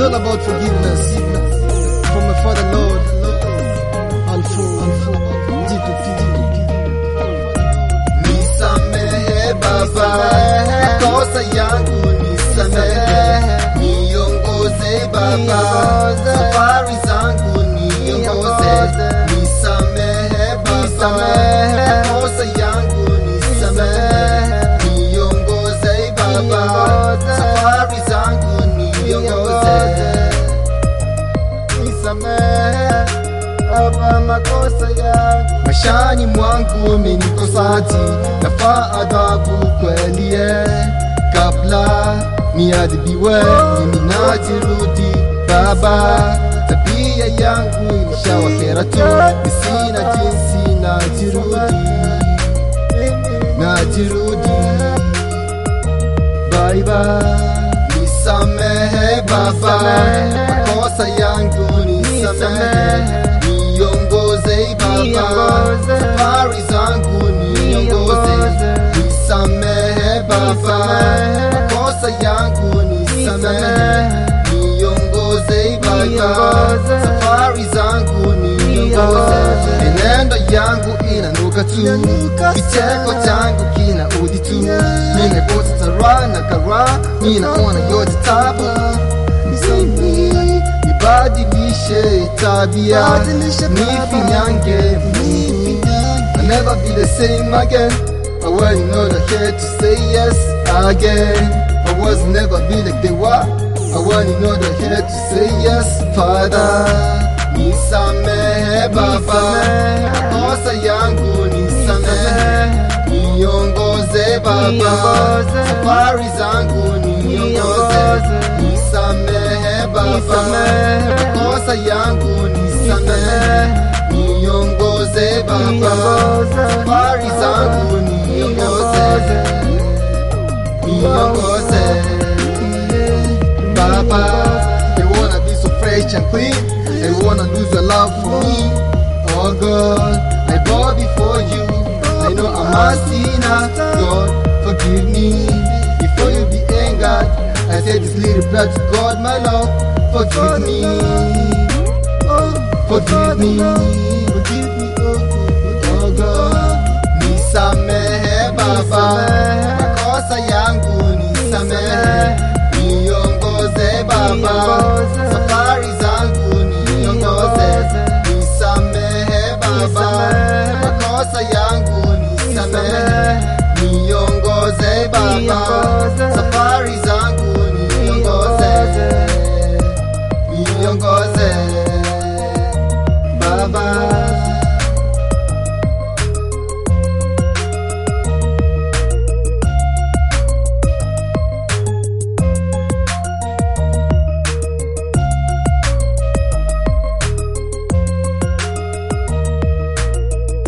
all about forgiveness. From my Father Lord, Alfu, Nisamehe Baba, kosa yangu nisamehe, niongoze Baba, safari zangu niongoze. Nisamehe Baba, kosa yangu nisamehe, niongoze Baba, safari zangu niongoze. Nisamehe Baba makosa yangu, maishani mwangu umenikosati, nafaa adhabu kweli kabla niadhibiwe, mimi najirudi Baba, tabia yangu ilishawakera tu, sina jinsi najirudi bye bye. Nisamehe Baba, makosa yangu nisamehe, niongoze Baba, safari zangu niongoze. Nisamehe Baba, makosa yangu nisamehe, niongoze Baba, safari zangu niongoze. Enendo yangu inanuka tu, kicheko changu kinaudhi tu, nimekosa tara na kara, ninaona yote tabu. Nibadilishe tabia, nifinyange I'll never be the same again. I wasn't not here to say yes again. I was never be like they were. I wasn't not here to say yes, Father. Nisamehe Baba, makosa yangu nisamehe, niongoze Baba, safari zangu niongoze. Nisamehe Baba, makosa yangu nisamehe, niongoze Baba, safari zangu niongoze. Baba, they wanna be so fresh and clean, they wanna lose your love for me. Oh God, I bow before you, I know I'm a sinner. God, forgive me, before you be angered, I said this little prayer to God, my Lord. Forgive me, forgive me, oh God. Nisamehe Baba,